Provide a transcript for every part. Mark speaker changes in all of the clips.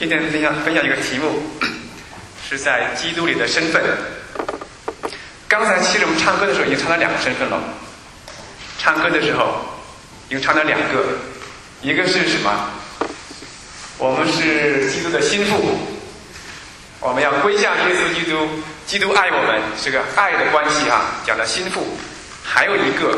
Speaker 1: 今天分享一个题目，是在基督里的身份。刚才其实我们唱歌的时候已经唱了2个身份了。唱歌的时候已经唱了2个，一个是什么？我们是基督的心腹，我们要归向耶稣基督，基督爱我们，是个爱的关系啊，讲的心腹。还有一个，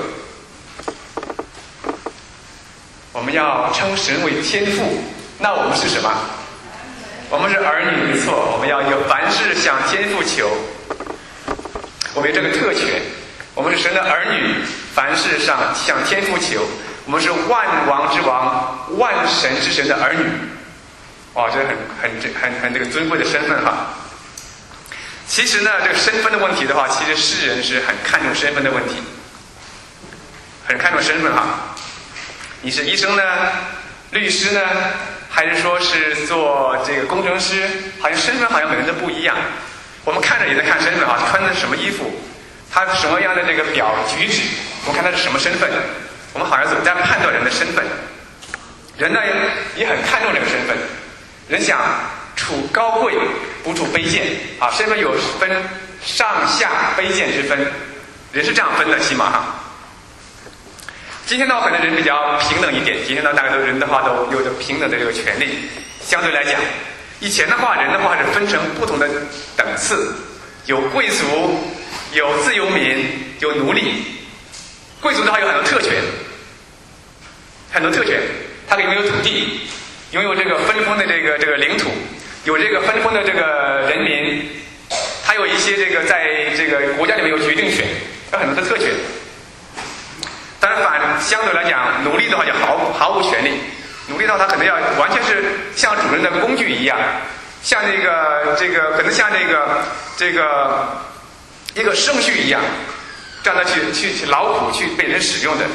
Speaker 1: 我们要称神为天父，那我们是什么？我们是儿女，没错，我们要有凡事向天父求，我们有这个特权，我们是神的儿女，凡事上向天父求，我们是万王之王，万神之神的儿女。哇，这很这个尊贵的身份哈。其实呢，这个身份的问题的话，其实世人是很看重身份的问题，很看重身份哈。你是医生呢，律师呢，还是说是做这个工程师？好像身份好像每个人都不一样。我们看着也在看身份哈，穿的是什么衣服，他什么样的这个表举止，我们看他是什么身份，我们好像总在判断人的身份。人呢也很看重这个身份。人想处高贵，不处卑贱啊！身份有分上下卑贱之分，人是这样分的，起码哈。今天的话，可能人比较平等一点。今天呢，大家人的话都有着平等的这个权利。相对来讲，以前的话，人的话是分成不同的等次，有贵族，有自由民，有奴隶。贵族的话有很多特权，他可以拥有土地。拥有这个分封的这个领土，有这个分封的这个人民，还有一些这个在这个国家里面有决定权，有很多的特权。但是相对来讲，奴隶的话就毫无权利。奴隶的话，他可能要完全是像主人的工具一样，像这个可能像这个一个圣序一样，让他去劳苦去被人使用的。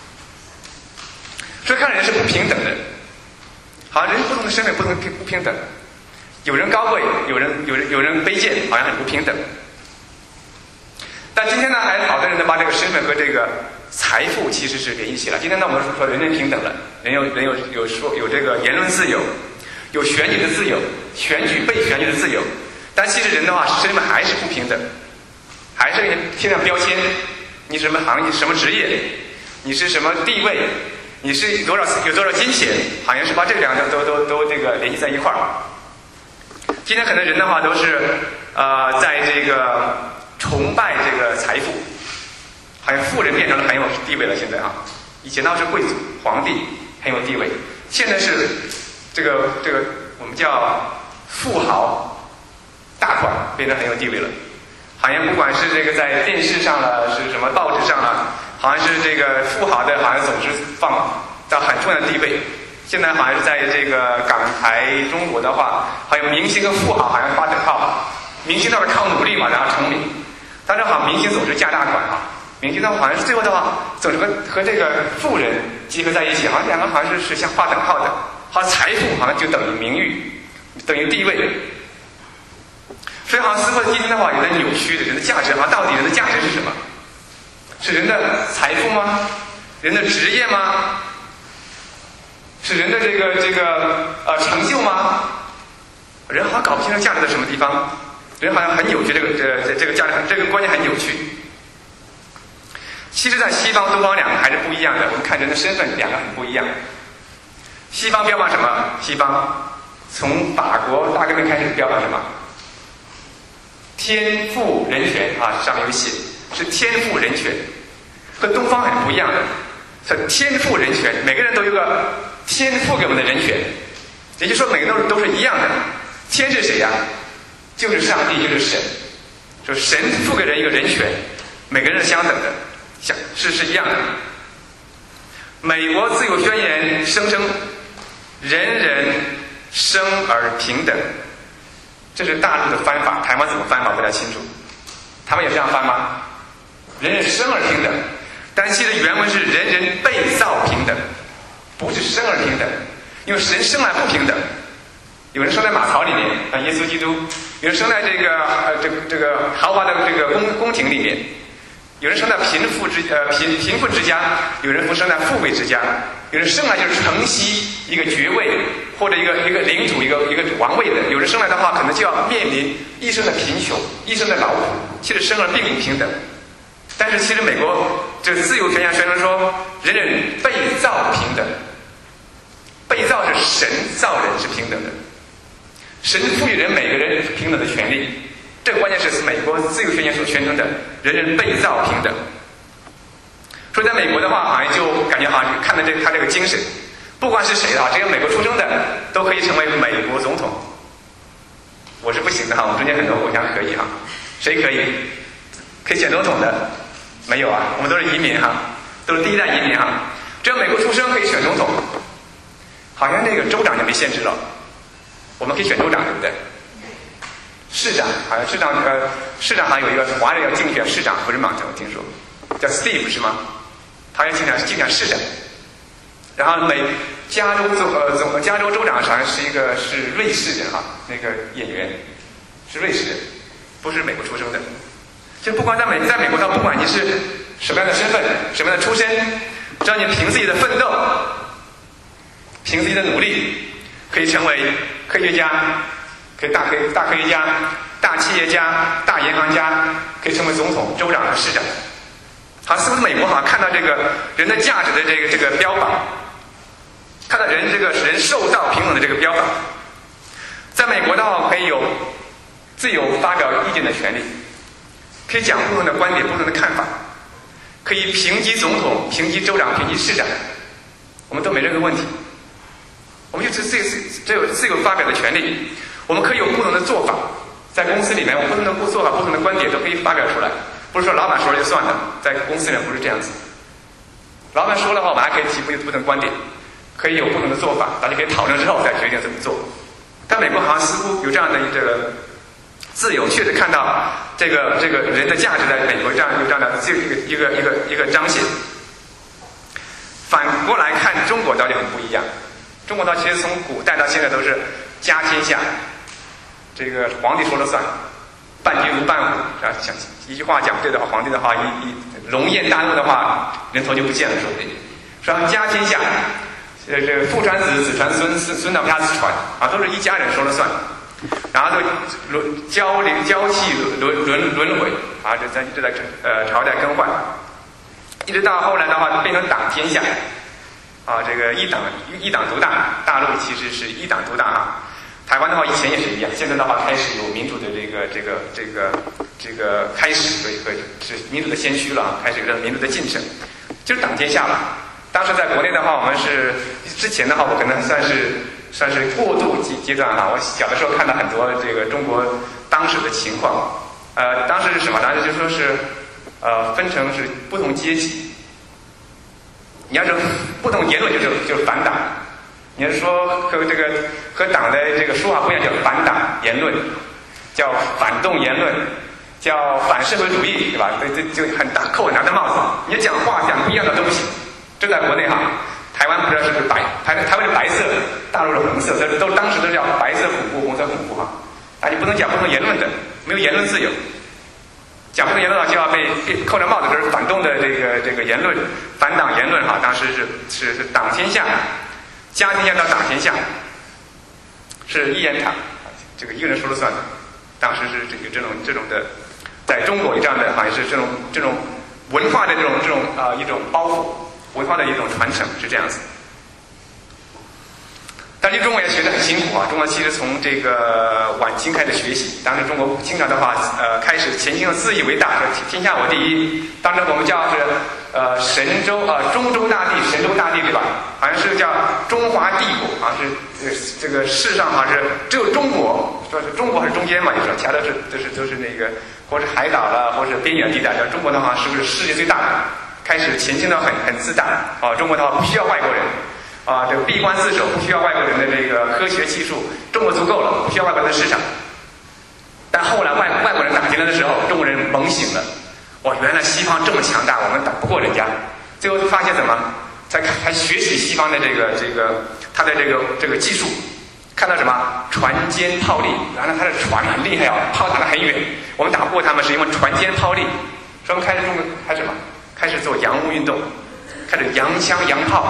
Speaker 1: 所以看人是不平等的。好像人不同的身份不平等，有人高贵，有人卑贱，好像很不平等。但今天呢，还好多人呢把这个身份和这个财富其实是联系起来。今天呢，我们说人人平等了，人有这个言论自由，有选举的自由，被选举的自由。但其实人的话，身份还是不平等，还是贴上标签，你什么行业、什么职业，你是什么地位。你是有多少金钱，好像是把这2个都这个联系在一块儿。今天可能人的话都是在这个崇拜这个财富，好像富人变成了很有地位了。现在以前倒是贵族皇帝很有地位，现在是这个我们叫富豪大款变得很有地位了。好像不管是这个在电视上了，是什么报纸上了。好像是这个富豪的，好像总是放到很重要的地位。现在好像是在这个港台中国的话，好像明星跟富豪好像划等号。明星倒是靠努力嘛，然后成名。但是好像明星总是加大款明星的话好像是最后的话，总是和这个富人结合在一起，好像2个好像是像划等号的。好像财富好像就等于名誉，等于地位。所以好像似乎今天的话有点扭曲的人的价值，好像到底人的价值是什么？是人的财富吗？人的职业吗？是人的这个成就吗？人好像搞不清楚价值在什么地方，人好像很扭曲，这个价值这个观念很扭曲。其实，在西方、东方2个还是不一样的。我们看人的身份2个很不一样。西方标榜什么？西方从法国大革命开始标榜什么？天赋人权上面有写。是天赋人权，和东方很不一样的。是天赋人权，每个人都有个天赋给我们的人权，也就是说每个人都是一样的。天是谁呀？就是上帝，就是神。说神赋给人一个人权，每个人是相等的，是一样的。美国自由宣言声称人人生而平等，这是大陆的翻法，台湾怎么翻法不太清楚。他们也这样翻吗？人人生而平等，但其实原文是人人被造平等，不是生而平等。因为人生来不平等，有人生在马槽里面，像耶稣基督；有人生在这个豪华的这个宫廷里面；有人生在贫富之家，有人生在富贵之家。 有人生来就是承袭一个爵位或者一个领主一个王位的，有人生来的话可能就要面临一生的贫穷、一生的劳苦，其实生而并不平等。但是其实美国这自由宣言宣称说，人人被造平等，被造是神造人是平等的，神赋予人每个人平等的权利，这个关键是美国自由宣言所宣称的人人被造平等。所以在美国的话，好像就感觉好像看到他这个精神，不管是谁啊，只要美国出生的都可以成为美国总统。我是不行的哈，我们中间很多国家可以哈，谁可以？可以选总统的？没有啊，我们都是移民哈，都是第一代移民哈。只要美国出生可以选总统，好像那个州长就没限制了，我们可以选州长，对不对？市长好像市长还有一个华人要竞选市长，不是吗？我听说叫 Steve 是吗？他要竞选市长。然后加州州长好像是瑞士人哈，那个演员是瑞士人，不是美国出生的。就不管在美国，他不管你是什么样的身份、什么样的出身，只要你凭自己的奋斗、凭自己的努力，可以成为科学家，可以大科学家、大企业家、大银行家，可以成为总统、州长和市长。好像似乎美国好像看到这个人的价值的这个标榜，看到人受造平等的这个标榜。在美国的话，可以有自由发表意见的权利，可以讲不同的观点、不同的看法，可以评级总统、评级州长、评级市长，我们都没任何问题。我们就只有自由发表的权利，我们可以有不同的做法，在公司里面，我们不同的做法、不同的观点都可以发表出来。不是说老板说了就算了，在公司里面不是这样子。老板说了的话，我们还可以提不同的观点，可以有不同的做法，大家可以讨论之后再决定怎么做。但美国好像似乎有这样的这个自由，确实看到这个人的价值在美国有这样的一个彰显。反过来看中国倒就很不一样，中国其实从古代到现在都是家天下，这个皇帝说了算。伴君如伴虎啊，像一句话讲对的话，皇帝的话一龙颜大怒的话，人头就不见了，说不定。说家天下，这个父传子，子传孙，孙到家子传啊，都是一家人说了算。然后就交气轮回啊，一直在朝代更换，一直到后来的话变成党天下啊，这个一党独大，大陆其实是一党独大啊。台湾的话以前也是一样，现在的话开始有民主的这个开始是民主的先驱了啊，开始有民主的进程，就是党天下了。当时在国内的话，我们是之前的话，我可能算是过渡阶段哈。我小的时候看到很多这个中国当时的情况，当时是什么？当时就说是分成是不同阶级，你要是不同言论就是反党。你要说和党的这个说法不一样，叫反党言论，叫反动言论，叫反社会主义，对吧？这就扣很大的帽子。你讲话讲不一样的都不行。这在国内哈，台湾不知道是不是台湾是白色，大陆是红色，都当时都叫白色恐怖、红色恐怖哈。啊，你不能讲不同言论的，没有言论自由。讲不同言论就要被扣着帽子，这是反动的这个言论，反党言论哈。当时是党天下。家天下到党天下，是一言堂，这个一个人说了算的。当时是这种的，在中国这样的好像是这种文化的这种一种包袱，文化的一种传承是这样子。但是中国也学得很辛苦啊！中国其实从这个晚清开始学习，当时中国经常的话，开始前行自以为大，天下我第一。当时我们叫是中州大地，神州大地对吧？好像是叫中华帝国，好像是这个世上好像是只有中国，说是中国是中间嘛，你说其他都是那个或是海岛了，或是边远地带。叫中国的话是不是世界最大的？开始前进的很自大啊！中国的话不需要外国人。啊，这个闭关自守，不需要外国人的这个科学技术，中国足够了，不需要外国人的市场。但后来外国人打进来的时候，中国人猛醒了，哇，原来西方这么强大，我们打不过人家。最后发现怎么？才学习西方的他的这个技术，看到什么船坚炮利，原来他的船很厉害啊，炮打得很远，我们打不过他们是因为船坚炮利。所以我们中国开始什么？开始做洋务运动，开始洋枪洋炮。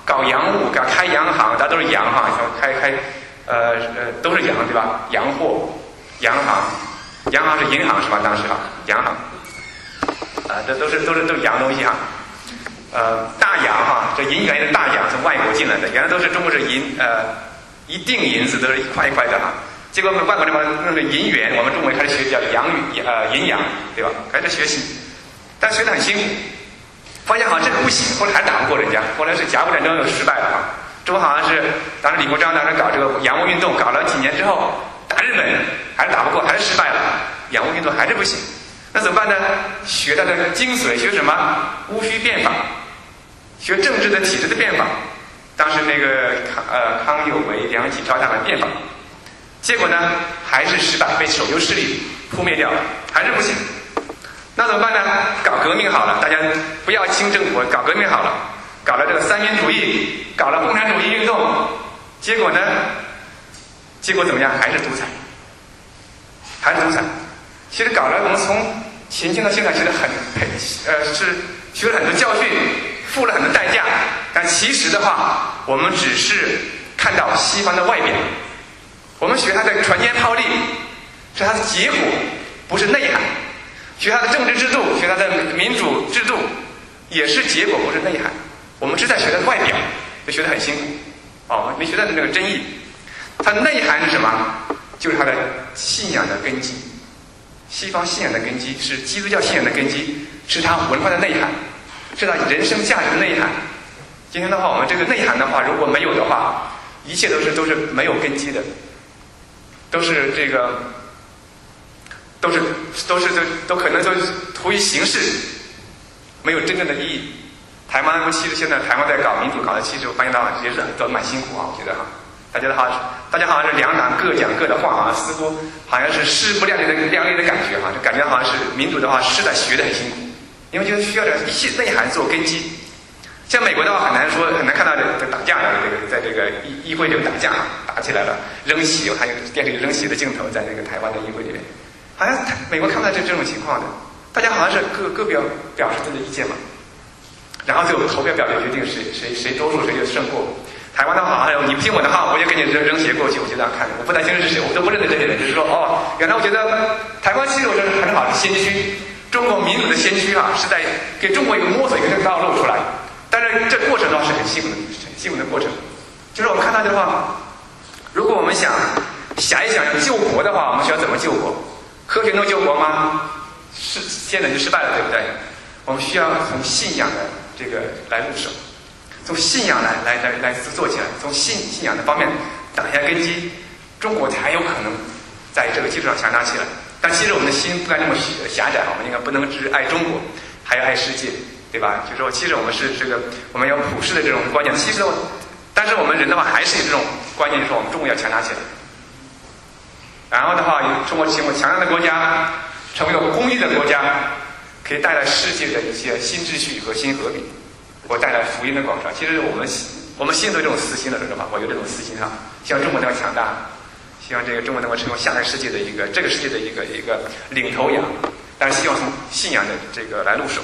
Speaker 1: 搞洋务，搞开洋行，大家都是洋哈，都是洋对吧？洋货、洋行，洋行是银行是吧？当时哈，洋行，这都是洋东西哈。大洋哈，这银元的大洋从外国进来的，原来都是中国是一锭银子都是一块一块的哈。结果外国人把那个银元，我们中国人开始学叫银洋，对吧？开始学习，但学得很辛苦，发现好像这个不行，后来还打不过人家，后来是甲午战争又失败了哈。中国好像是当时李鸿章当时搞这个洋务运动，搞了几年之后打日本还是打不过，还是失败了，洋务运动还是不行。那怎么办呢？学它的精髓，学什么？戊戌变法，学政治的体制的变法。当时那个康有为、梁启超他们变法，结果呢还是失败，被守旧势力扑灭掉了，还是不行。那怎么办呢？搞革命好了，大家不要清政府，搞革命好了，搞了这个三民主义，搞了共产主义运动，结果呢？结果怎么样？还是独裁，还是独裁。其实搞了，我们从前清到现在学了学了很多教训，付了很多代价，但其实的话，我们只是看到西方的外表，我们学它的船坚炮利，是它的结果，不是内涵；学它的政治制度，学它的民主制度，也是结果，不是内涵。我们只在学它的外表，就学得很辛苦，没学到那个真意。它的内涵是什么？就是它的信仰的根基。西方信仰的根基是基督教信仰的根基，是它文化的内涵，是它人生价值的内涵。今天的话，我们这个内涵的话，如果没有的话，一切都是没有根基的，都是这个，都可能就是图于形式，没有真正的意义。台湾其实现在台湾在搞民主，搞的其实我发现到也是都蛮辛苦啊，我觉得哈。大家好像是两党各讲各的话啊，似乎好像是势不两立的感觉哈，就感觉好像是民主的话是在学得很辛苦，因为就需要一些内涵做根基。像美国的话很难看到打架的在这个议会里打架打起来了，扔血，还有电视里扔血的镜头在那个台湾的议会里面，好像美国看不到这种情况的，大家好像是各表示自己的意见嘛，然后就投票表决决定谁多数谁就胜过。台湾的话，好像你不听我的话，我就给你扔鞋过去，我就这样看，我不太清楚是谁，我都不认得这些人，就是说，原来我觉得台湾其实我觉得很好的先驱，中国民主的先驱啊，是在给中国一个摸索一个道路出来，但是这过程的话是很辛苦的过程，就是我们看到的话，如果我们想一想救国的话，我们需要怎么救国？科学能救国吗？现在就失败了，对不对？我们需要从信仰的这个来入手。从信仰来做起来，从信仰的方面打下根基，中国才有可能在这个基础上强大起来。但其实我们的心不该那么狭窄，我们应该不能只爱中国，还要爱世界，对吧？就是说，其实我们是我们要普世的这种观念。其实，但是我们人的话还是有这种观念，就是说我们中国要强大起来。然后的话，中国成为强大的国家，成为一个公益的国家，可以带来世界的一些新秩序和新和平。我带来福音的广传。其实我们心都有这种私心的，知道吗？我有这种私心哈，希望中国能够强大，希望这个中国能够成为下个世界的这个世界的一个领头羊。但是希望从信仰的这个来入手。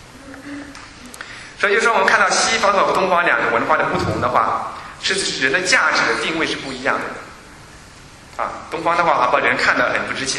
Speaker 1: 所以就是说，我们看到西方和东方两个文化的不同的话，是人的价值的定位是不一样的。东方的话把人看得很不值钱，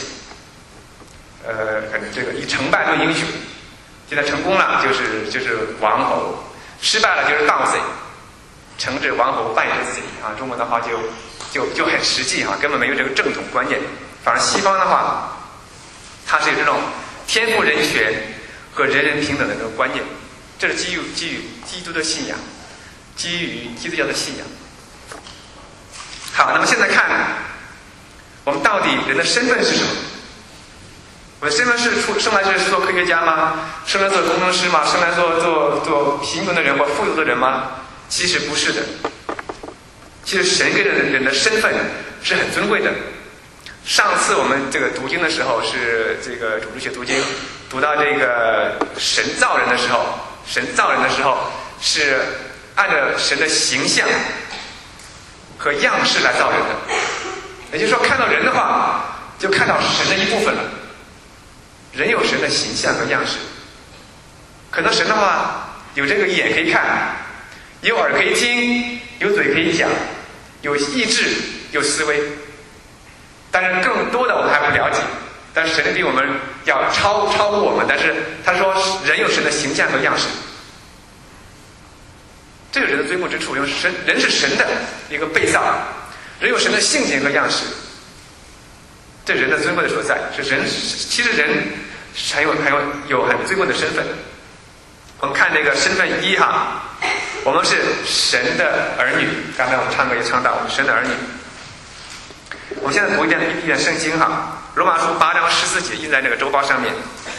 Speaker 1: 以成败论英雄。现在成功了就是王侯。失败了就是盗贼，成之王侯，败之贼啊！中国的话就很实际根本没有这个正统观念。反而西方的话，它是有这种天赋人权和人人平等的这种观念，这是基于基督的信仰，基于基督教的信仰。好，那么现在看我们到底人的身份是什么？我的身份是生来是做科学家吗？生来做工程师吗？生来做贫穷的人或富有的人吗？其实不是的。其实神给人的身份是很尊贵的。上次我们这个读经的时候，是这个主日学读经，读到这个神造人的时候是按照神的形象和样式来造人的。也就是说，看到人的话，就看到神的一部分了。人有神的形象和样式，可能神的话有这个眼可以看， 有耳可以听，有嘴可以讲，有意志，有思维。但是更多的我们还不了解。但是神比我们要超过我们。但是他说人有神的形象和样式，这个人的最后之处，因为人是神的一个被造，人有神的性情和样式，这人的尊贵的所在是人。其实人有很尊贵的身份。我们看这个身份一哈，我们是神的儿女。刚才我们唱歌也唱到，我们神的儿女。我们现在读一遍圣经哈，罗马书8章14节印在那个周报上面。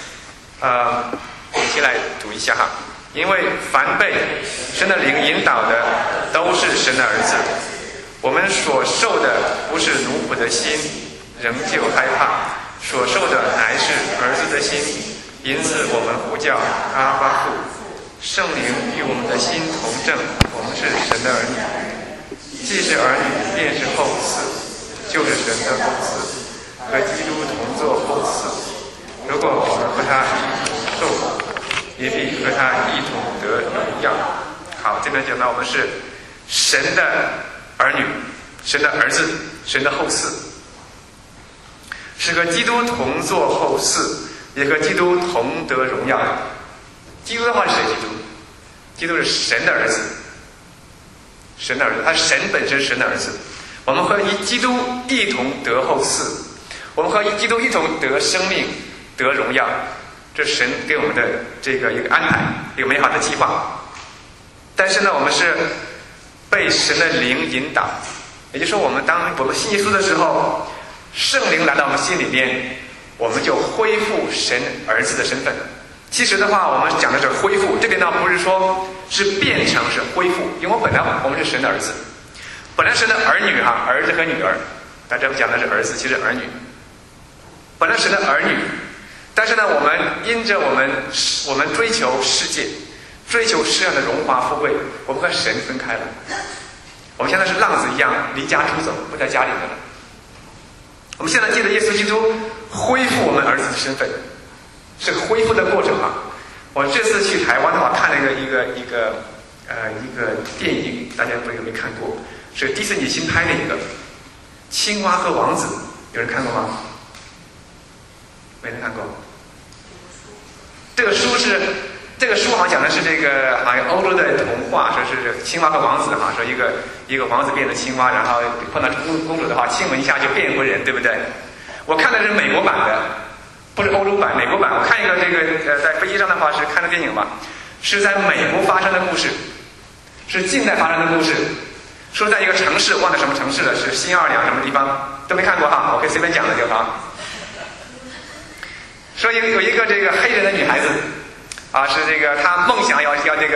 Speaker 1: 一起来读一下哈。因为凡被神的灵引导的，都是神的儿子。我们所受的不是奴仆的心，仍旧害怕；所受的乃是儿子的心。因此我们呼叫阿爸父。圣灵与我们的心同证，我们是神的儿女。既是儿女，便是后嗣，就是神的后嗣，和基督同作后嗣。如果我们和他一同受苦，也必和他一同得荣耀。好，这边讲到我们是神的儿女，神的儿子，神的后嗣，是和基督同作后嗣，也和基督同得荣耀。基督的话是谁？基督是神的儿子，神的儿子，他是神本身，神的儿子。我们和基督一同得后嗣，我们和基督一同得生命，得荣耀。这是神给我们的这个一个安排，一个美好的计划。但是呢，我们是被神的灵引导，也就是说，当我们信耶稣的时候，圣灵来到我们心里面，我们就恢复神儿子的身份。其实的话，我们讲的是恢复，这边呢不是说是变成，是恢复。因为本来我们是神的儿子，本来神的儿女哈，儿子和女儿，但这讲的是儿子，其实儿女，本来神的儿女。但是呢，我们因着我们追求世界，追求世上的荣华富贵，我们和神分开了。我们现在是浪子一样离家出走，不在家里面了。我们现在借着耶稣基督恢复我们儿子的身份，是个恢复的过程啊。我这次去台湾的话，看了一个电影，大家不知道有没有看过？是迪士尼新拍的一个《青蛙和王子》，有人看过吗？没人看过。这个书好像讲的是这个好像欧洲的童话，说是青蛙和王子哈，说一个王子变成青蛙，然后碰到公主的话，亲吻一下就变回人，对不对？我看的是美国版的，不是欧洲版，美国版。我看一个这个在飞机上的话是看的电影吧，是在美国发生的故事，是近代发生的故事，说在一个城市，忘了什么城市了，是新奥尔良什么地方，都没看过哈，我可以随便讲的就好。说有一个这个黑人的女孩子，是这个她梦想要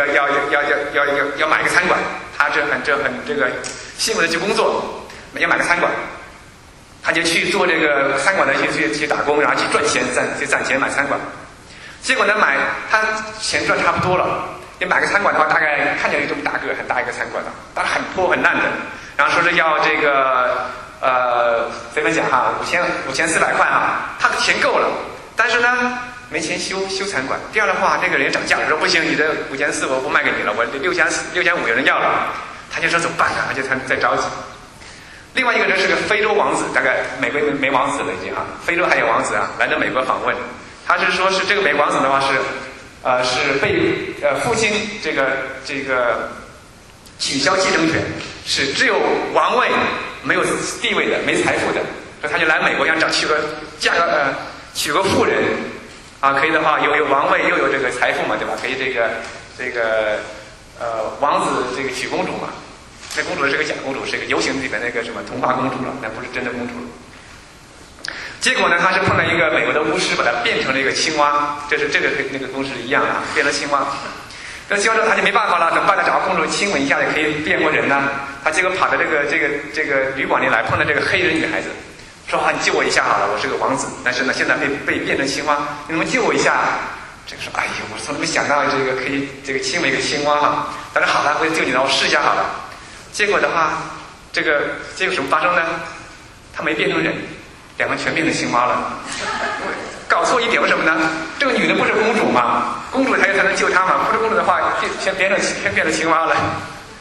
Speaker 1: 买个餐馆，她很这个辛苦的去工作，要买个餐馆，她就去做这个餐馆的去打工，然后去赚钱攒钱买餐馆。结果呢她钱赚差不多了，你买个餐馆的话，大概看见这么大个很大一个餐馆的，当然很破很烂的，然后说是要这个随便讲哈，5400块哈，她的钱够了。但是呢，没钱修餐馆。第二的话，这个人涨价，说不行，你的5400我不卖给你了，我6500有人要了。他就说怎么办呢？他就在着急。另外一个人是个非洲王子，大概美国没王子了已经啊，非洲还有王子啊，来到美国访问。他是说是这个美国王子的话是被父亲这个取消继承权，是只有王位没有地位的，没财富的，所以他就来美国想娶个妇人啊，可以的话有王位又有这个财富嘛，对吧？可以这个王子这个娶公主嘛。那公主是个假公主，是个游行里面那个什么童话公主了，那不是真的公主了。结果呢，他是碰到一个美国的巫师，把它变成了一个青蛙，这个那个公式一样啊，变成青蛙。那青蛙之后他就没办法了，怎么办呢？找个公主亲吻一下也可以变回人呢。他结果跑到这个旅馆里来，碰到这个黑人女孩子。说你救我一下好了，我是个王子，但是呢现在被变成青蛙，你能不能救我一下？这个说哎呀，我从来没想到这个可以这个亲吻一个青蛙哈。他说好了，我就救你了，我试一下好了。结果的话，结果什么发生呢？他没变成人，两个全变成青蛙了。搞错一点，为什么呢？这个女的不是公主嘛，公主才能救她嘛，不是公主的话，全变成青蛙了。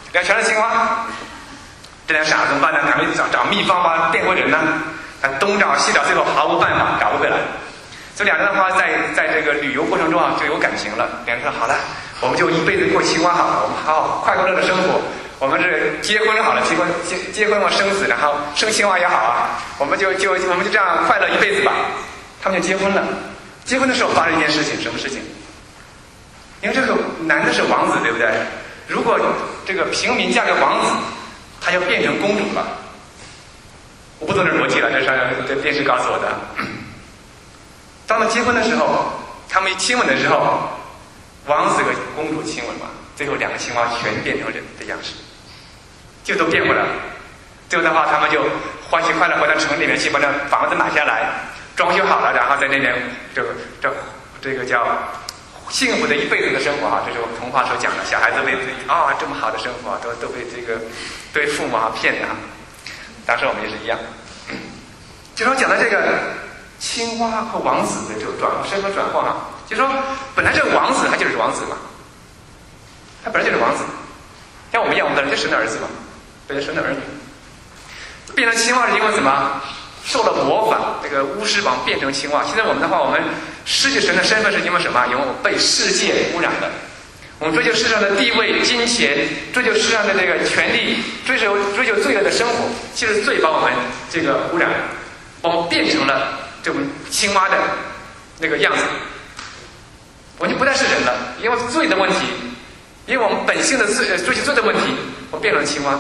Speaker 1: 两全是青蛙。这两傻子怎么办呢？赶紧找秘方吧，变回人呢？他东找西找，最后毫无办法找不回来。所以两人的话，在这个旅游过程中就有感情了。两人说好了，我们就一辈子过青蛙好了，我们好好快快乐乐的生活。我们是结婚好了，结婚嘛生子，然后生青蛙也好啊，我们就这样快乐一辈子吧。他们就结婚了。结婚的时候发生一件事情，什么事情？因为这个男的是王子，对不对？如果这个平民嫁给王子，他就变成公主了。我不懂这逻辑了，这电视告诉我的。当他们结婚的时候，他们一亲吻的时候，王子和公主亲吻嘛，最后两个青蛙全变成人的样式，就都变回来了。最后的话，他们就欢喜快乐回到城里面去，把那房子买下来，装修好了，然后在那边这个叫幸福的一辈子的生活哈。这是我们童话所讲的，小孩子为自己这么好的生活啊，都被这个对父母骗的哈。当时我们也是一样。就说讲到这个青蛙和王子的这种身份转换哈，就说本来这个王子他就是王子嘛，他本来就是王子，像我们一样，我们本来就是神的儿子嘛，本来神的儿女。变成青蛙是因为什么？受了魔法，这个巫师王变成青蛙。现在我们的话，我们失去神的身份是因为什么？因为我们被世界污染了。我们追求世上的地位、金钱，追求世上的这个权利，追求罪恶的生活，其实罪把我们这个污染了，我们变成了这种青蛙的那个样子，我们就不再是人了，因为罪的问题，因为我们本性的追求罪的问题，我们变成了青蛙。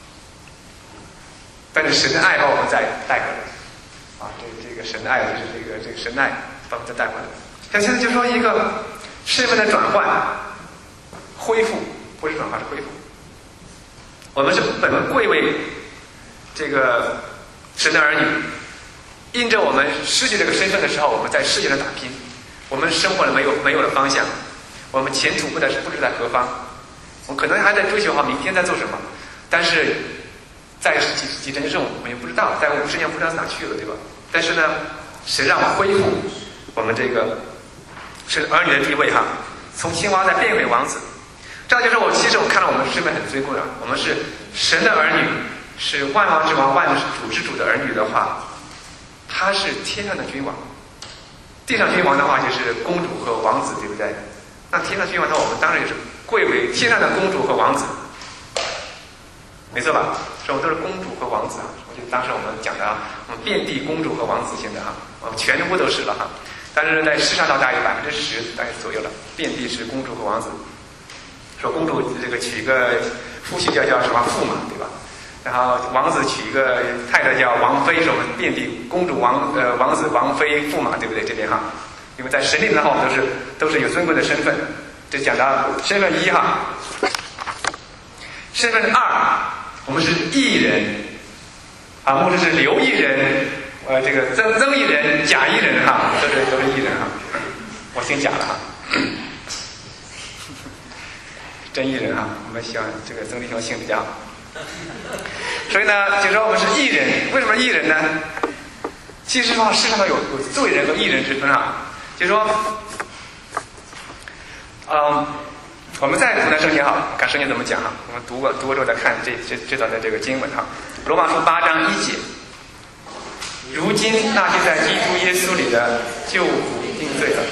Speaker 1: 但是神的爱把我们再带回来，这个神的爱就是这个神爱把我们再带回来。像现在就说一个身份的转换、恢复，不是转换是恢复。我们是本贵为这个神的儿女，因着我们失去这个身份的时候，我们在世界上打拼，我们生活了没有了方向，我们前途不知在何方，我们可能还在追求明天在做什么，但是在几阵之后我们也不知道，在50年不知道哪去了，对吧？但是呢，谁让我们恢复我们这个是儿女的地位哈？从青蛙再变回王子，这样就是其实我看到我们身份很尊贵啊，我们是神的儿女，是万王之王、万主之主的儿女的话，他是天上的君王，地上君王的话就是公主和王子，对不对？那天上君王的话，我们当然也是贵为天上的公主和王子，没错吧？所以我们都是公主和王子啊！我觉得当时我们讲的我们遍地公主和王子，现在我们全部都是了哈。但是在世上到大概有10%大概左右了，遍地是公主和王子。说公主这个娶一个夫婿叫什么驸马，对吧？然后王子娶一个太太叫王妃，说我们遍地公主王子王妃驸马，对不对？这边哈，因为在神里面的话，我们都是有尊贵的身份。这讲到身份1哈，身份2，我们是义人啊，牧师是刘义人，这个曾义人、贾义人哈，都是义人哈。我姓贾了哈，真义人哈。我们希望这个曾弟兄姓比较好。所以呢，就说我们是义人，为什么义人呢？其实世上有罪人和义人之分啊。就说，我们在读那圣经哈，看圣经怎么讲哈。我们读过之后再看这段的这个经文哈。罗马书8章1节，如今那些在基督耶稣里的，就不定罪了。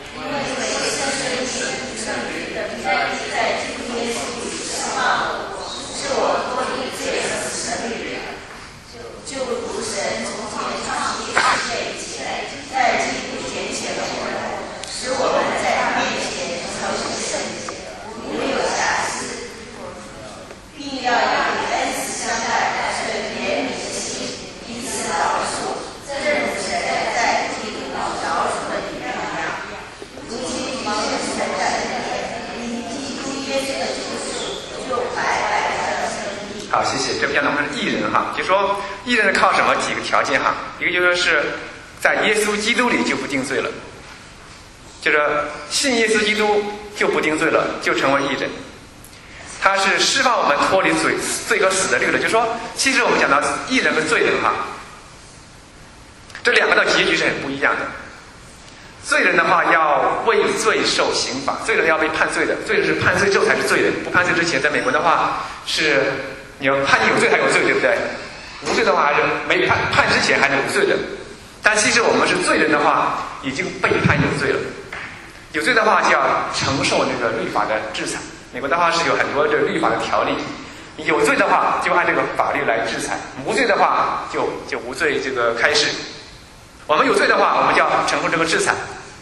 Speaker 1: 是我脱离罪恶的生命，就如神从前创立世界以前，在基督拣选了我们，使我们在他面前成为圣洁，无有瑕疵，并要以恩慈相待，存怜悯的心，彼此饶恕，正如神在基督饶恕了你们一样。如今你们是神的恩典，因基督耶稣的救赎，就白白的称义。好，谢谢。这边呢，我们是义人哈，就说义人靠什么？几个条件哈。一个就是是在耶稣基督里就不定罪了，就是信耶稣基督就不定罪了，就成为义人。他是释放我们脱离罪和死的律了。就是说，其实我们讲到义人和罪人哈，这两个的结局是很不一样的。 罪人的话要为罪受刑罚，罪人要被判罪的，罪人是判罪之后才是罪人，不判罪之前，在美国的话是你要判你有罪还有罪，对不对？无罪的话还是没判之前还是无罪的。但其实我们是罪人的话，已经被判有罪了。有罪的话就要承受这个律法的制裁。美国的话是有很多这个律法的条例，你有罪的话就按这个法律来制裁，无罪的话就无罪这个开释。我们有罪的话，我们就要承受这个制裁。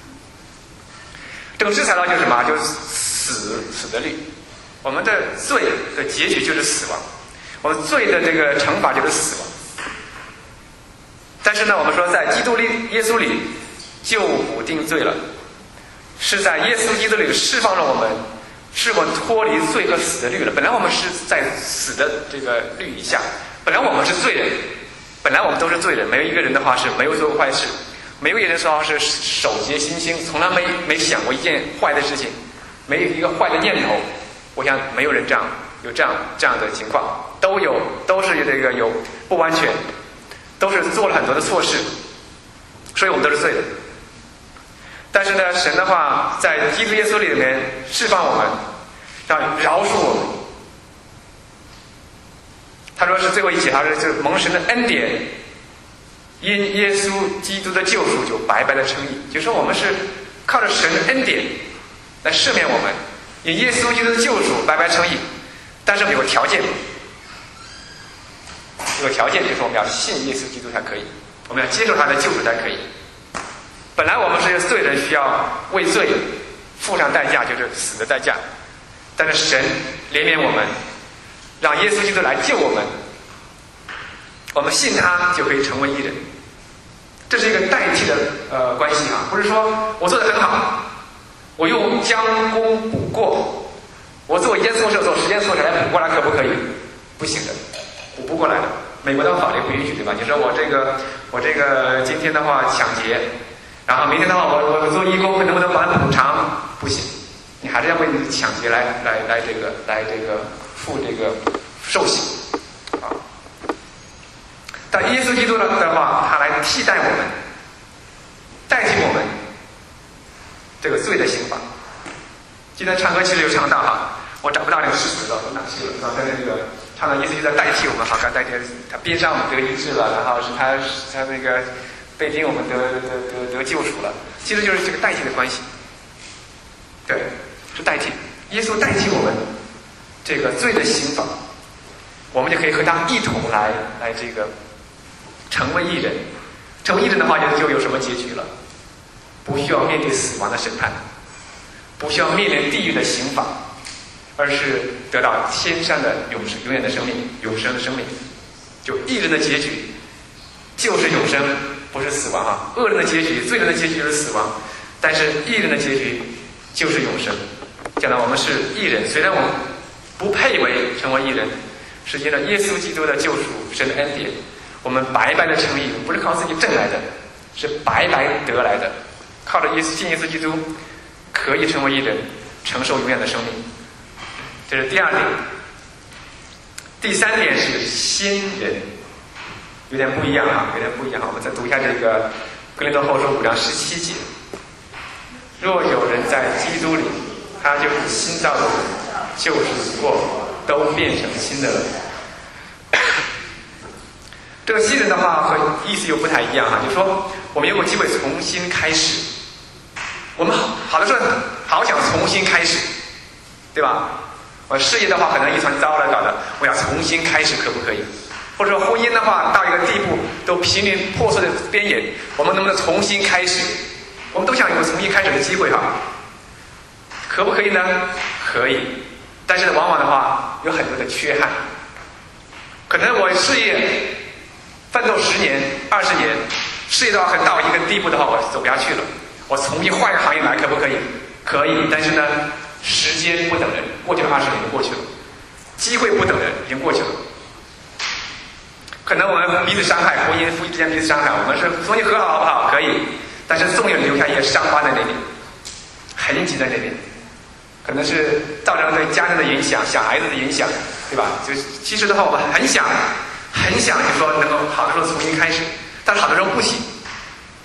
Speaker 1: 这个制裁呢，就是什么？就是死的律。我们的罪的结局就是死亡，我们罪的这个惩罚就是死亡。但是呢，我们说在基督里、耶稣里救赎定罪了，是在耶稣基督里释放了我们，使我们脱离罪和死的律了。本来我们是在死的这个律以下，本来我们是罪人，本来我们都是罪人，没有一个人的话是没有做过坏事。没有一个人说是守节心清，从来没想过一件坏的事情，没有一个坏的念头。我想没有人有这样的情况，都是这个有不完全，都是做了很多的错事，所以我们都是罪的。但是呢，神的话在基督耶稣里面释放我们，让饶恕我们。他说是最后一节，他说就是蒙神的恩典。因耶稣基督的救赎就白白的称义，就是说我们是靠着神的恩典来赦免我们，因耶稣基督的救赎白白称义。但是有个条件，就是我们要信耶稣基督才可以，我们要接受他的救赎才可以。本来我们是罪人，需要为罪付上代价，就是死的代价。但是神怜悯我们，让耶稣基督来救我们，我们信他就可以成为义人。这是一个代替的关系啊，不是说我做得很好，我用将功补过，我做一件错事做10件错事来补过来，可不可以？不行的，补不过来的。美国的法律不允许，对吧？你说我这个今天的话抢劫，然后明天的话我做义工，能不能把它补偿？不行，你还是要为你的抢劫来付这个受刑啊。但耶稣基督的话，他来替代我们，代替我们这个罪的刑罚。今天唱歌其实有唱到哈，我找不到那个诗词了，哪去了？刚才那个唱到耶稣基督在代替我们，好像代替他鞭伤我们得医治了，然后是他那个被钉我们得救赎了。其实就是这个代替的关系，对，是代替。耶稣代替我们这个罪的刑罚，我们就可以和他一同来这个成为义人。成为义人的话就有什么结局了？不需要面对死亡的审判，不需要面临地狱的刑罚，而是得到天上的永远的生命，永生的生命。就义人的结局就是永生，不是死亡啊。恶人的结局、罪人的结局就是死亡，但是义人的结局就是永生。讲到我们是义人，虽然我们不配为成为义人，是因着耶稣基督的救赎，神的恩典，我们白白的称义，不是靠自己挣来的，是白白得来的。靠着信耶稣基督，可以成为义人，承受永远的生命。这是第二点。第三点是新人，有点不一样啊，有点不一样。我们再读一下这个哥林多后书5章17节：若有人在基督里，他就是新造的人，旧事过，都变成新的了。这个新人的话和意思又不太一样哈，就是说我们有个机会重新开始。我们好的时候好想重新开始，对吧？我事业的话可能一团糟了搞的，我要重新开始，可不可以？或者说婚姻的话到一个地步都濒临破碎的边缘，我们能不能重新开始？我们都想有个重新开始的机会哈，可不可以呢？可以，但是往往的话有很多的缺憾。可能我事业奋斗10年、20年，事业的话到一个地步的话，我走不下去了，我重新换一个行业来，可不可以？可以，但是呢，时间不等人，过去了20年就过去了，机会不等人，已经过去了。可能我们彼此伤害，婚姻夫妻之间彼此伤害，我们是重新和好好不好？可以，但是总有留下一些伤疤在那边，痕迹在那边，可能是造成对家庭的影响、小孩子的影响，对吧？就其实的话，我们很想，就说能够好的时候重新开始，但是好的时候不行。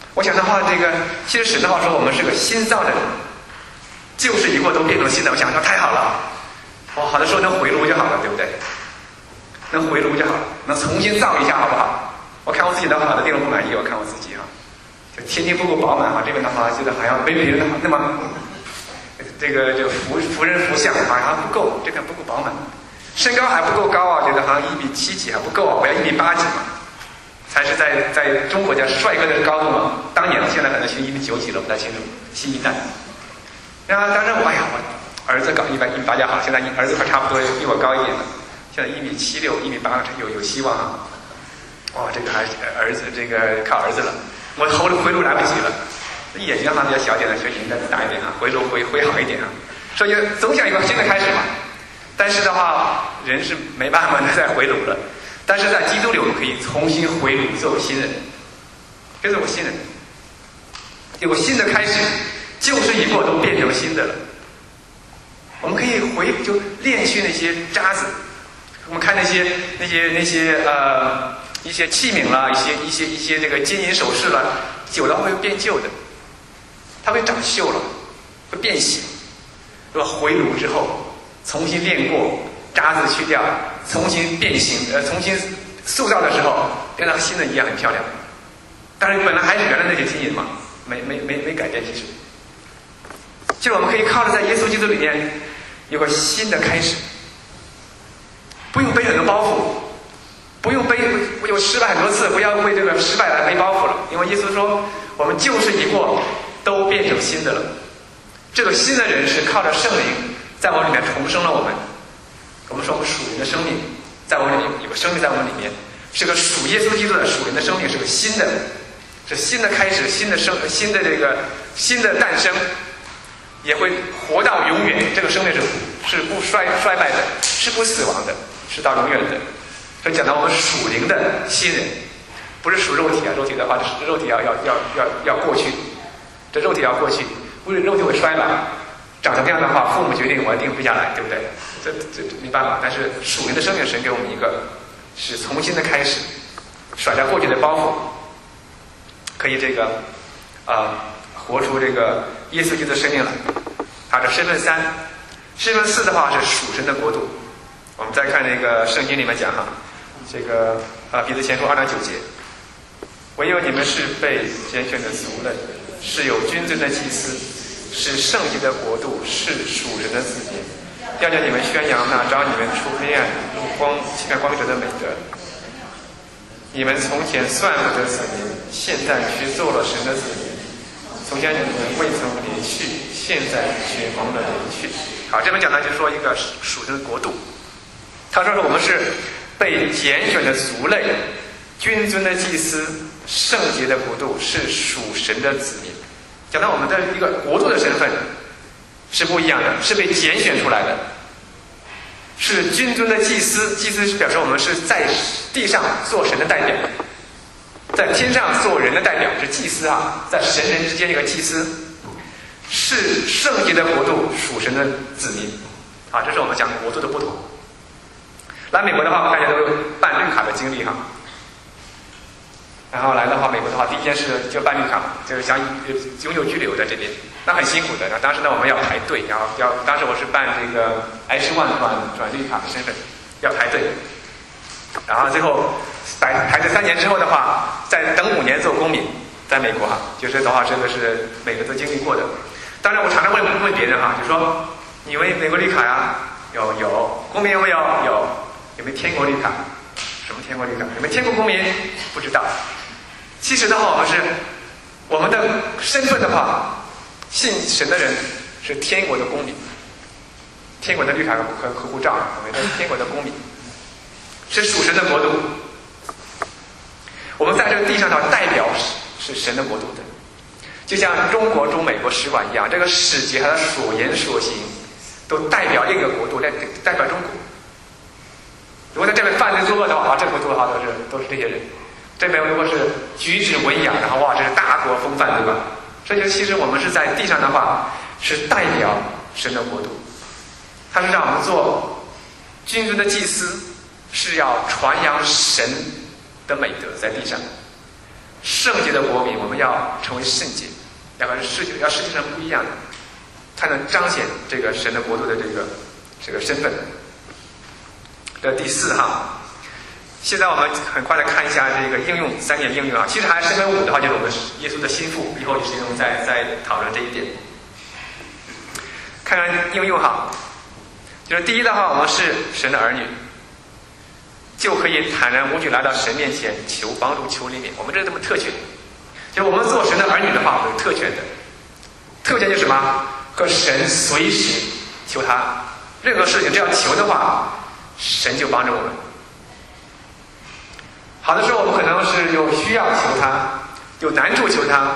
Speaker 1: 我想的话，其实神的话说我们是个新造的人，旧事已过都变成新的。我想说太好了，好的时候能回炉就好了，对不对？能回炉就好了，能重新造一下，好不好？我看我自己的好的地方不满意，我看我自己就天天不够饱满这边的话，觉得好像没别人的好，那么这个福人福相好像不够，这个不够饱满，身高还不够高觉得好像1.7米几还不够我要1.8米几才是在中国叫帅哥的高度嘛。当年现在可能是1.9米几了，不太清楚，新一代。然后当时我我儿子搞1.8米就好，现在儿子快差不多比我高一点了，现在1.76米、1.8米有希望这个还是儿子，这个靠儿子了。我回炉来不及了，眼睛比较小一点的，学习应该大一点回炉会好一点所以总想一个新的开始嘛。但是的话，人是没办法再回炉了。但是在基督里，我们可以重新回炉，做个新人，变成我新人，有个新的开始，旧事已过，都变成新的了。我们可以就练去那些渣子，我们看那些一些器皿啦，一些这个金银首饰啦，久了会变旧的，它会长锈了，会变形。如果回炉之后，重新练过，渣子去掉，重新变形，重新塑造的时候，变成新的一样很漂亮。但是本来还是原来那些金银嘛，没改变其实。就是我们可以靠着在耶稣基督里面有个新的开始，不用背很多包袱，不用有失败很多次，不要为这个失败来背包袱了。因为耶稣说，我们旧事已过，都变成新的了。这个新的人是靠着圣灵在我里面重生了我们。我们说我们属灵的生命在我里面有个生命在我们里面，是个属耶稣基督的属灵的生命，是个新的，是新的开始，新的诞生，也会活到永远。这个生命是不衰败的，是不死亡的，是到永远的。所以讲到我们属灵的新人，不是属肉体肉体的话，肉体要过去，这肉体要过去，不是肉体会衰老，长成这样的话，父母决定我定不下来，对不对？这没办法。但是属灵的生命，神给我们一个是重新的开始，甩掉过去的包袱，可以活出这个耶稣基督的生命来。好，这身份3，身份4的话是属神的国度。我们再看这个圣经里面讲这个彼得前书2章9节，唯有你们是被拣选的族类，是有君尊的祭司，是圣洁的国度，是属神的子民，要叫你们宣扬那招你们出黑暗入期盼光明者的美德。你们从前算不得子民，现在却做了神的子民。从前你们未曾离去，现在却蒙了离去。好，这边讲的就是说一个属神的国度。他说我们是被拣选的族类，君尊的祭司，圣洁的国度，是属神的子民。讲到我们的一个国度的身份是不一样的，是被拣选出来的，是君尊的祭司。祭司是表示我们是在地上做神的代表，在天上做人的代表，是祭司在神人之间一个祭司，是圣洁的国度，属神的子民。这是我们讲国度的不同。来美国的话，大家都有办绿卡的经历然后来的话，美国的话，第一件事就办绿卡，就是想永久居留在这边，那很辛苦的。当时呢，我们要排队，然后当时我是办这个 H1 转绿卡的身份，要排队，然后最后排队3年之后的话，再等5年做公民，在美国就是的话，这个是每个都经历过的。当然，我常常问别人就说你有美国绿卡呀？有。公民有没有？有没有天国绿卡？什么天国绿卡？有没有天国公民？不知道。其实的话，我们的身份的话，信神的人是天国的公民，天国的绿卡和护照，我们是天国的公民，是属神的国度。我们在这个地上代表是神的国度的，就像中国驻美国使馆一样，这个使节他的所言所行都代表另一个国度，代表中国。如果在这边犯罪作恶的话，这个国度的话都是这些人。这边如果是举止文雅，然后这是大国风范，对吧？所以其实我们是在地上的话，是代表神的国度。他是让我们做君尊的祭司，是要传扬神的美德在地上。 圣洁的国民，我们要成为圣洁，要和世界上不一样的，才能彰显这个神的国度的这个身份。这第4哈。现在我们很快的看一下这个应用3点应用啊，其实还是5的话，就是我们耶稣的心腹，以后有时间我们再讨论这一点。看看应用哈，就是第一的话，我们是神的儿女，就可以坦然无惧来到神面前求帮助、求怜悯。我们这是这么特权，就是我们做神的儿女的话，有特权的。特权就是什么？和神随时求他，任何事情只要求的话，神就帮着我们。好的时候我们可能是有需要求他，有难处求他，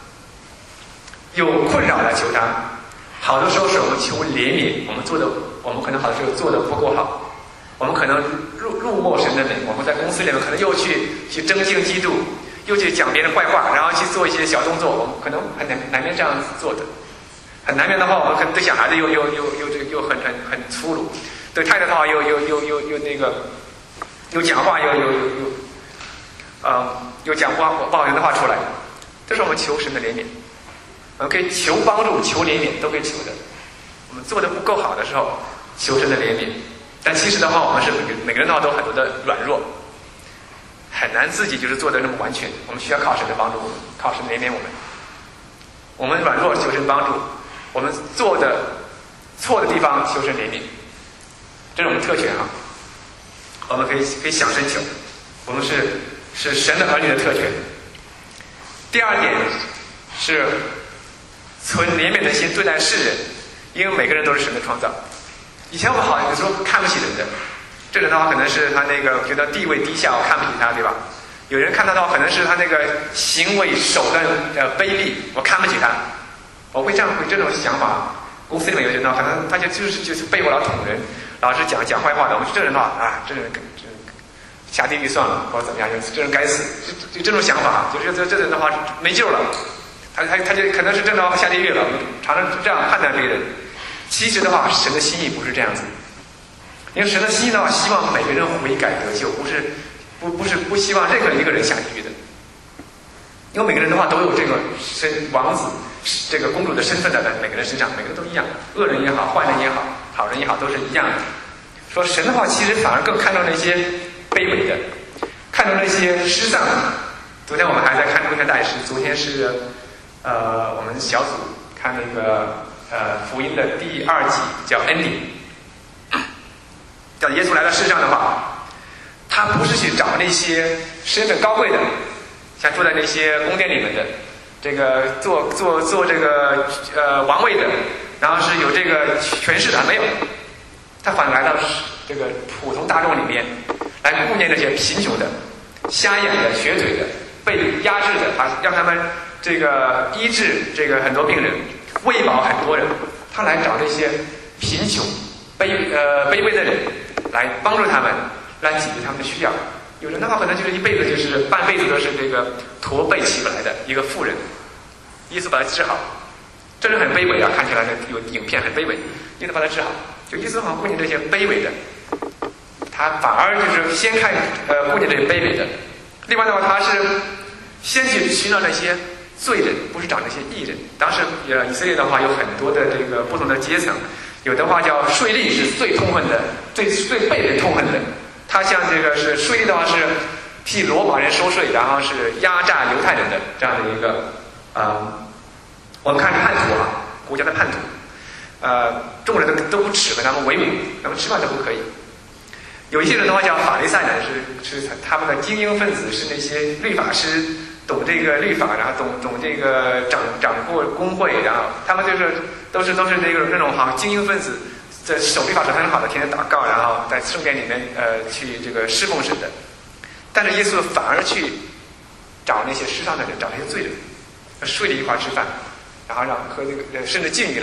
Speaker 1: 有困扰来求他。好的时候是我们求怜悯，我们可能好的时候做的不够好，我们可能入没神的美，我们在公司里面可能又去争竞嫉妒，又去讲别人坏话，然后去做一些小动作，我们可能很难免这样做的。很难免的话，我们可能对小孩子又很粗鲁，对太太的话又那个又讲话有讲话不好听的话出来，这是我们求神的怜悯。我们可以求帮助、求怜悯，都可以求的。我们做的不够好的时候，求神的怜悯。但其实的话，我们是每个人的话都有很多的软弱，很难自己就是做的那么完全。我们需要靠神的帮助，靠神怜悯我们。我们软弱求神帮助，我们做的错的地方求神怜悯，这是我们特权啊。我们可以想申求，我们是神的儿女的特权。第二点是存怜悯的心对待世人，因为每个人都是神的创造。以前我们有时候看不起人的，这人的话可能是他那个觉得地位低下，我看不起他，对吧？有人看他的话，可能是他那个行为手段卑鄙，我看不起他。我会这种想法。公司里面有人呢，可能他就是背后老捅人，老是讲坏话的。我们这人的话啊，这人下地狱算了，或者怎么样，这人该死，就这种想法，就是这人的话没救了。他就可能是真的下地狱了。我们常常这样判断别人。其实的话，神的心意不是这样子。因为神的心意的话，希望每个人悔改得救，不希望任何一个人下地狱的。因为每个人的话都有这个王子、这个公主的身份的，在每个人身上，每个人都一样，恶人也好，坏人也好，好人也好，都是一样的。说神的话，其实反而更看重那些卑微的，看重那些失丧的。昨天我们还在看《中天大使》，昨天是我们小组看那个福音的第2集，叫 Ending， 叫耶稣来到世上的话，他不是去找那些身份高贵的，像住在那些宫殿里面的，这个做这个王位的，然后是有这个权势的，没有，他反而来到这个普通大众里面，来顾念那些贫穷的、瞎眼的、瘸腿的、被压制的，让他们这个医治这个很多病人，喂饱很多人，他来找这些贫穷、卑微的人，来帮助他们，来解决他们的需要。有人的话可能就是一辈子就是半辈子都是这个驼背起不来的一个妇人，耶稣把他治好，这是很卑微啊，看起来有影片很卑微，耶稣把他治好，就耶稣好像顾念这些卑微的，他反而就是先看顾念这些卑微的。另外的话，他是先去寻找那些罪人，不是找那些义人。当时以色列的话有很多的这个不同的阶层，有的话叫税吏是最痛恨的，最被人痛恨的。他像这个是税吏的话是替罗马人收税，然后是压榨犹太人的这样的一个我们看叛徒啊，国家的叛徒，众人都不耻跟他们为伍，他们吃饭都不可以。有一些人的话叫法利赛人，是他们的精英分子，是那些律法师，懂这个律法，然后懂这个掌过工会，然后他们都是那种好精英分子，在守律法守很好的，天天祷告，然后在圣殿里面去这个侍奉神的。但是耶稣反而去找那些失丧的人，找那些罪人，睡了一块吃饭，然后和这个甚至禁欲来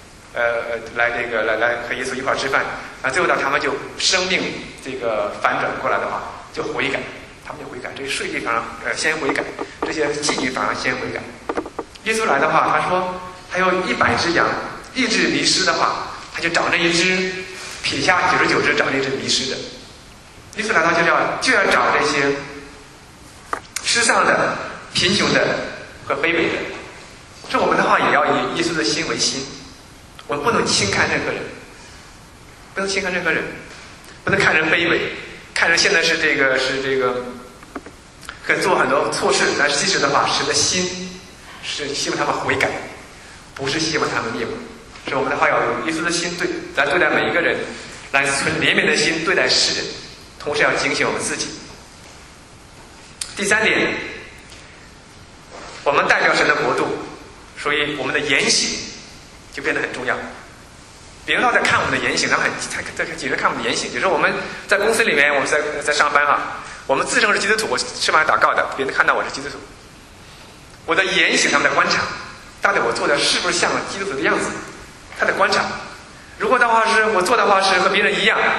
Speaker 1: 和耶稣一块吃饭，啊，最后呢，他们就生命这个反转过来的话，就悔改，他们就悔改。这些税吏反而先悔改，这些妓女反而先悔改。耶稣来的话，他说他有100只羊，一只迷失的话，他就找那一只，撇下99只找那只迷失的。耶稣来到就要找这些失丧的、 贫穷的和卑微的。这我们的话也要以耶稣的心为心，我们不能轻看任何人，不能轻看任何人，不能看人卑微，看人现在是这个可以做很多错事，但是其实的话，神的心是希望他们悔改，不是希望他们灭亡。所以我们的话要有耶稣的心来对待每一个人，来存怜悯的心对待世人，同时要警醒我们自己。第三点，我们代表神的国度，所以我们的言行就变得很重要。别人都在看我们的言行，他们在紧着看我们的言行。比如说我们在公司里面，我们在上班哈，我们自称是基督徒，我吃饭祷告的，别人看到我是基督徒，我的言行他们在观察，到底我做的是不是像基督徒的样子，他在观察。如果的话是我做的话是和别人一样，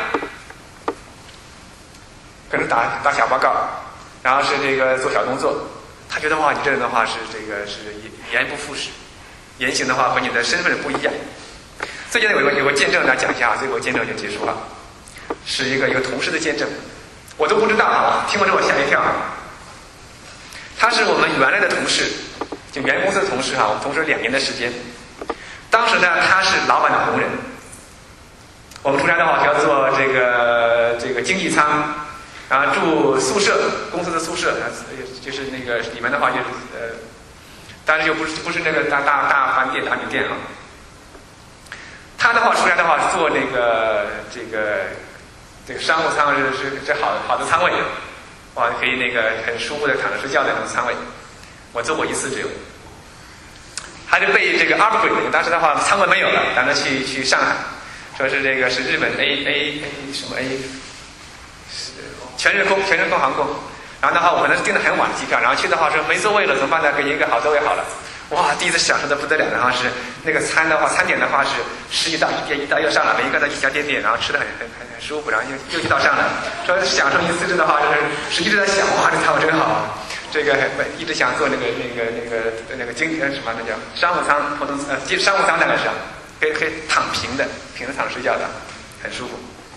Speaker 1: 可能打小报告，然后是这个做小动作，他觉得话你这人的话是言不副实，言行的话和你的身份不一样。最近有个见证来讲一下，这个见证就结束了，是一个同事的见证，我都不知道啊，听完之后我吓一跳。他是我们原来的同事，就原公司的同事哈，我们同事2年的时间。当时呢，他是老板的红人。我们出差的话就要坐这个经济舱，然后住宿舍，公司的宿舍，就是那个里面的话就是但是又不是那个大饭店大旅店啊。他的话出来的话坐这个商务舱是好的舱位，哇，可以那个很舒服的躺着睡觉的那种舱位。我坐过一次只有，还是被这个 upgrade， 当时的话舱位没有了，咱们去上海，说是这个是日本 A 什么 A， 全日空航空。然后的话我可能是订的很晚的机票，然后去的话说没座位了，怎么办呢？给你一个好座位好了。哇，第一次享受的不得了，然后是那个餐点的话是11道一道又上来，每一个都一小点点，然后吃的很舒服，然后又一道上来，说享受一次的话就是实际是在想，哇，这餐我真好，这个一直想做那个经什么那叫商务舱商务舱那个是可以躺平着躺着睡觉的，很舒服。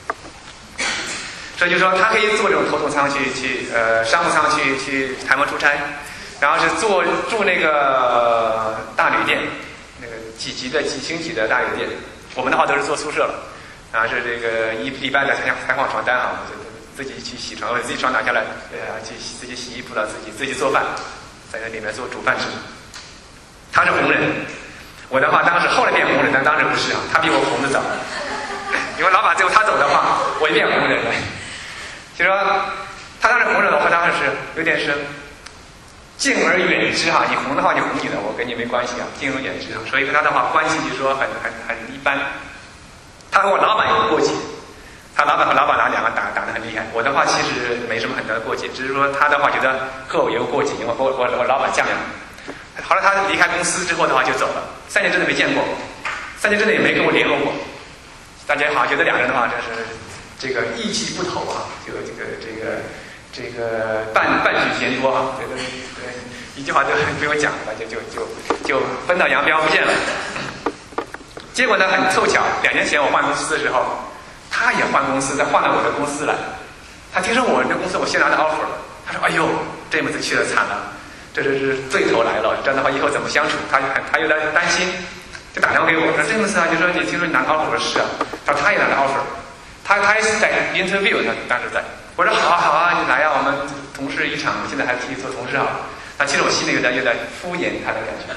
Speaker 1: 所以就说他可以坐这种头等舱去商务舱去台湾出差。然后是住那个大旅店，那个几星级的大旅店。我们的话都是做宿舍了，然后是这个一般的采访床单啊，我们就自己去洗床，或者自己床拿下来，去自己洗衣服了，自己做饭，在那里面煮饭吃。他是红人，我的话当时后来变红人，但当时不是啊，他比我红得早。因为老板最后他走的话，我就变红人了。就说他当时红人，我和当时是有点是。敬而远之哈，你红的话你红你的，我跟你没关系啊，敬而远之啊。所以跟他的话关系就说很一般。他和我老板有过节，他老板和老板两个打得很厉害。我的话其实没什么很大的过节，只是说他的话觉得和我也有过节，因为我老板降了。后来他离开公司之后的话就走了，3年真的没见过，3年真的也没跟我联络过。大家好像觉得2人的话真是这个意气不投啊，这个半句闲多啊，这个一句话就不用讲了，就分道扬镳不见了。结果呢，很凑巧，2年前我换公司的时候，他也换公司，他换到我的公司来。他听说我这公司我先拿到 offer 了，他说：“哎呦，这次去了惨了，这是对头来了，这样的话以后怎么相处？”他有点担心，就打电话给我说：“这次啊，就说你听说你拿到 offer？” 我说：“是啊。”他说：“他也拿到 offer， 他也是在 interview， 他当时在。”我说好啊，你来呀，我们同事一场，现在还替做同事啊。但其实我心里有点敷衍他的感觉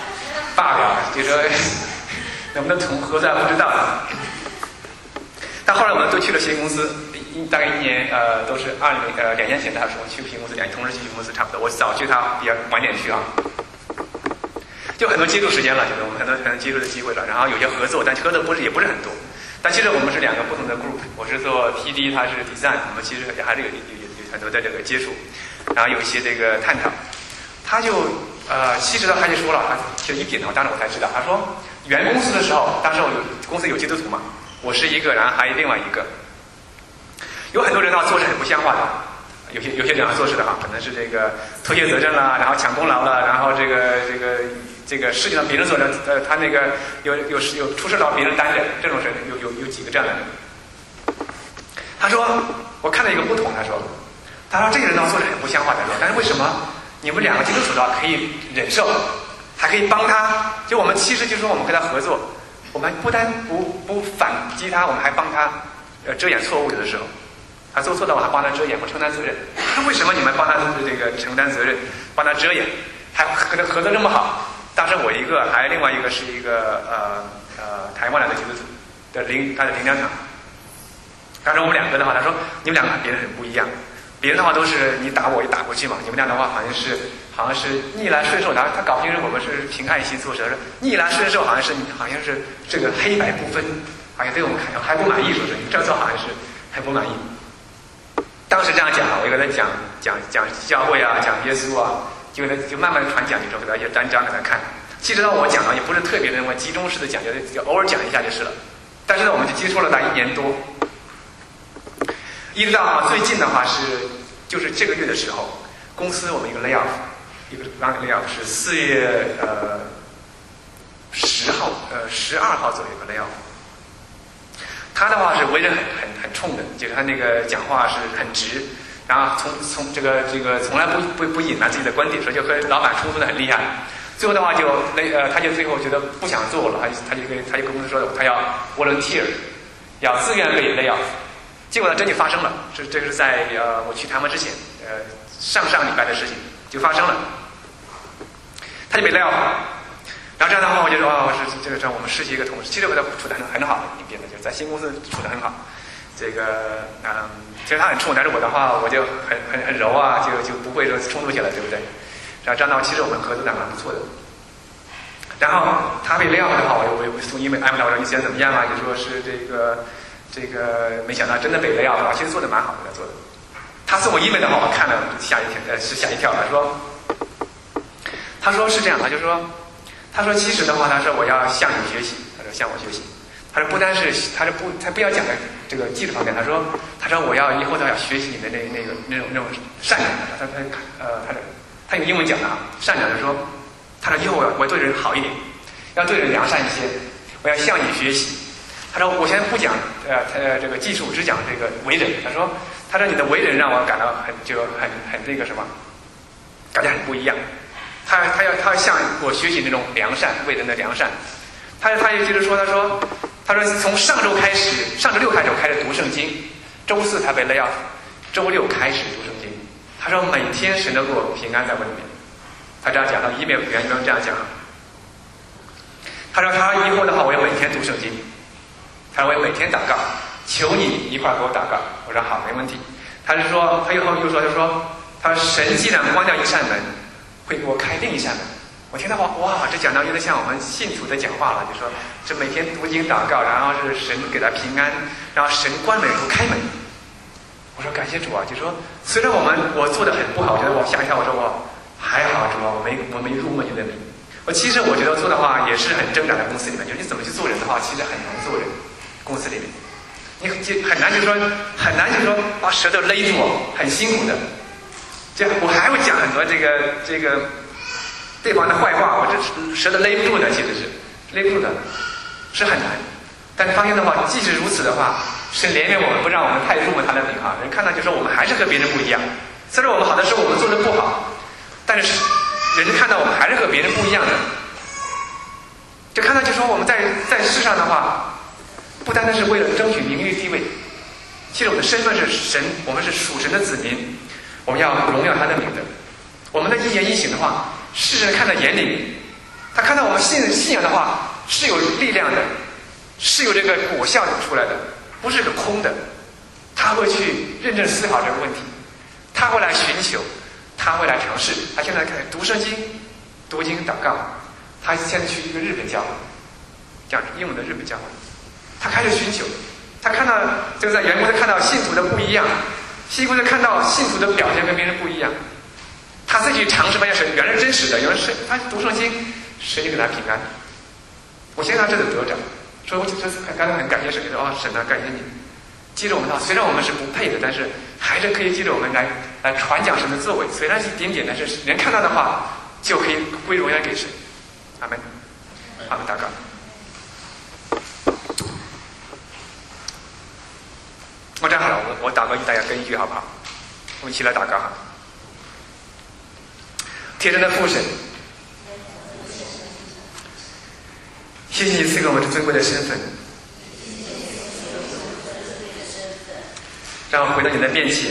Speaker 1: ，bug啊，就说能不能合作不知道。但后来我们都去了新公司，大概1年都是2年前他说去新公司，同时去新公司差不多。我早去他比较晚点去啊，就很多接触时间了，就是我们很多接触的机会了。然后有些合作，但合作也不是很多。但其实我们是2个不同的 group， 我是做 PD， 他是 design， 我们其实还是有很多的这个接触，然后有一些这个探讨。他就其实他就说了，就一点的话，当时我才知道，他说原公司的时候，当时公司有基督徒嘛，我是一个，然后还有另外一个，有很多人的话做事很不像话的，有些人做事的话，可能是这个推卸责任啦，然后抢功劳了，然后这个事情让别人做的，他那个有出事到别人担着，这种人有几个这样的人。他说我看到一个不同，他说这个人呢做事很不像话的，但是为什么你们两个基督徒的话可以忍受，还可以帮他。就我们其实就是说我们跟他合作，我们不单不反击他，我们还帮他遮掩错误。有的时候他做错的，我还帮他遮掩，我承担责任。为什么你们帮他这个承担责任，帮他遮掩，还跟他合作这么好？当时我一个，还有另外一个是一个台湾来的基督徒的他的灵粮堂。当时我们两个的话，他说你们两个别人很不一样，别人的话都是你打我一打过去嘛，你们俩的话好像是逆来顺受，他搞不清楚我们是凭爱心做事，逆来顺受好像是这个黑白不分，好像对我们看还不满意，说是你这样做好像是还不满意。当时这样讲，我就跟他讲教会啊，讲耶稣啊，就慢慢传讲，就说给他一些单章给他看。其实呢，我讲的也不是特别的那么集中式的讲，就偶尔讲一下就是了。但是呢，我们就接触了大概1年多，一直到最近的话就是这个月的时候，公司我们一个 layoff， 一个 layoff 是4月10号12号左右一个 layoff。他的话是为人很冲的，就是他那个讲话是很直，然后从这个从来不隐瞒自己的观点，说就和老板冲突的很厉害。最后的话他就最后觉得不想做了，他就跟公司说他要 volunteer， 要自愿被 lay off。结果呢，真就发生了，这个是在我去台湾之前，上礼拜的事情就发生了，他就被 lay off。然后这样的话，我就说这个我们实习一个同事，其实我处得很好的一边的，就是在新公司处得很好。这个其实他很冲，但是我的话我就很柔啊，就不会说冲突起来，对不对？然后这样的话，其实我们合作的蛮不错的。然后他被 lay off的话，我送email安慰他，我说你现在怎么样啊？就说是这个没想到真的被 lay off的话，其实做的蛮好的，他做的。他送我email的话，我看了吓一跳。他说是这样的，就是说。他说：“其实的话，他说我要向你学习。他说向我学习。他说不单是，他不要讲的这个技术方面。他说我要以后都要学习你的那种善良。他用英文讲的啊，善良的说，他说以后我对人好一点，要对人良善一些，我要向你学习。他说我现在不讲这个技术，只讲这个为人。他说你的为人让我感到很那个什么，感觉很不一样。”他要向我学习那种良善，为人的良善。他也接着说，他说从上周六开始读圣经，周4他被 lay off， 周6开始读圣经。他说每天神都给我平安在我里面。他这样讲，他email原这样讲。他说他以后的话，我要每天读圣经。他说我要每天祷告，求你一块给我祷告。我说好，没问题。他就说他又说他说神既然关掉一扇门，会给我开另一扇门。我听到哇，这讲到有点像我们信徒的讲话了，就说这每天读经祷告，然后是神给他平安，然后神关门以后开门。我说感谢主啊，就说虽然我做的很不好，我觉得我吓一跳，我说我还好主啊，我没入梦你的名。其实我觉得做的话也是很挣扎的，公司里面，就是你怎么去做人的话，其实很难做人。公司里面，你很难就说把舌头勒住，很辛苦的。这样我还会讲很多这个对方的坏话，我这舌头勒不住的，其实是勒不住的，是很难。但发现的话，即使如此的话，神怜悯我们，不让我们太入了他的名哈。人看到就说我们还是和别人不一样，虽然我们好的时候我们做的不好，但是人看到我们还是和别人不一样的，就看到就说我们在世上的话，不单单是为了争取名誉地位，其实我们的身份是神，我们是属神的子民。我们要荣耀他的名的。我们的一言一行的话，世人看在眼里，他看到我们信仰的话是有力量的，是有这个果效出来的，不是个空的。他会去认真思考这个问题，他会来寻求，他会来尝试。他现在开始读圣经、读经、祷告。他现在去一个日本教会，讲英文的日本教会，他开始寻求。他看到这个在原国看到信徒的不一样。西公司看到信徒的表现跟别人不一样，他自己尝试发现神原来是真实的，原来是他读圣经，神就给他平安。我现在这个得着，所以我这次刚才很感谢神，说神啊，感谢你，记着我们的，虽然我们是不配的，但是还是可以记着我们来传讲神的作为，虽然是一点点，但是人看到的话就可以归荣耀给神。阿门，阿门，祷告。我站好了，我祷告大家跟一句好不好？我们一起来祷告哈。 天上的父神，谢谢你赐给我们这尊贵的身份，让我回到你的面前，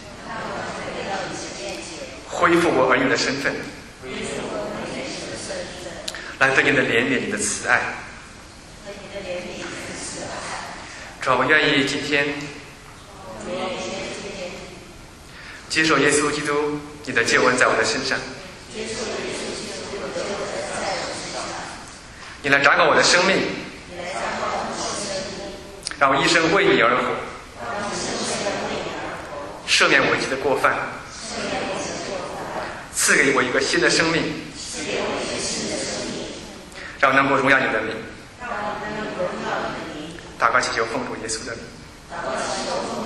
Speaker 1: 恢复我儿女的身份，来得你的怜悯，你的慈爱。主啊，我愿意今天接受耶稣基督你的救恩在我的身上，你来掌管我的生命，让我一生为你而活，赦免我一切的过犯，赐给我一个新的生命，让我能够荣耀你的名。祷告祈求奉主耶稣的名。